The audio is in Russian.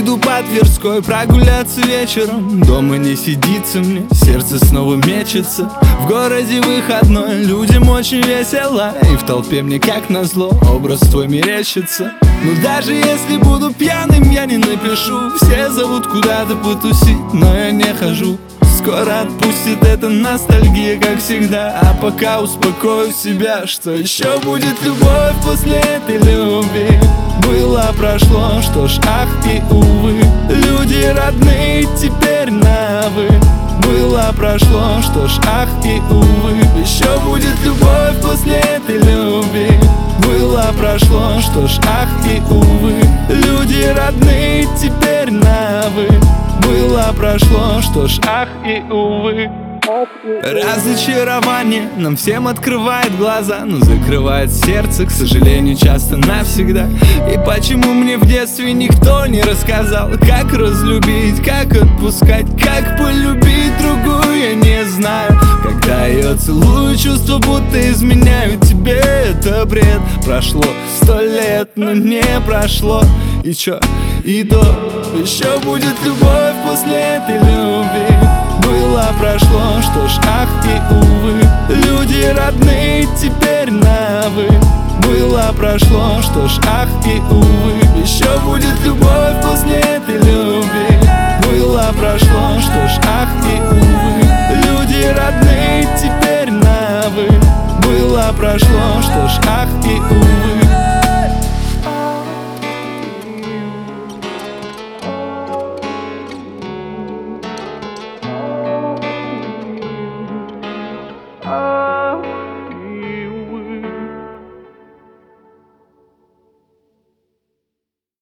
Иду по Тверской прогуляться вечером. Дома не сидится мне, сердце снова мечется. В городе выходной, людям очень весело. И в толпе мне как назло образ твой мерещится. Но даже если буду пьяным, я не напишу. Все зовут куда-то потусить, но я не хожу. Скоро отпустит эта ностальгия, как всегда. А пока успокою себя, что еще будет любовь после этой любви. Было, прошло, что ж, ах и увы. Люди родные теперь на вы. Было, прошло, что ж, ах и увы. Еще будет любовь после этой любви. Было, прошло, что ж, ах и увы. Люди родные теперь на вы. Было, прошло, что ж, ах и увы. Разочарование нам всем открывает глаза, но закрывает сердце, к сожалению, часто навсегда. И почему мне в детстве никто не рассказал, как разлюбить, как отпускать, как полюбить другую, я не знаю. Когда ее целую, чувства будто изменяют тебе. Это бред, прошло 100 лет, но не прошло. И чё? И то еще будет любовь после этой любви. Было, прошло, что ж, ах и увы. Люди родные теперь на вы. Было, прошло, что ж, ах и увы. Еще будет любовь после этой любви. Было, прошло, что ж, ах и увы. Люди родные теперь на вы. Было, прошло, что ж, ах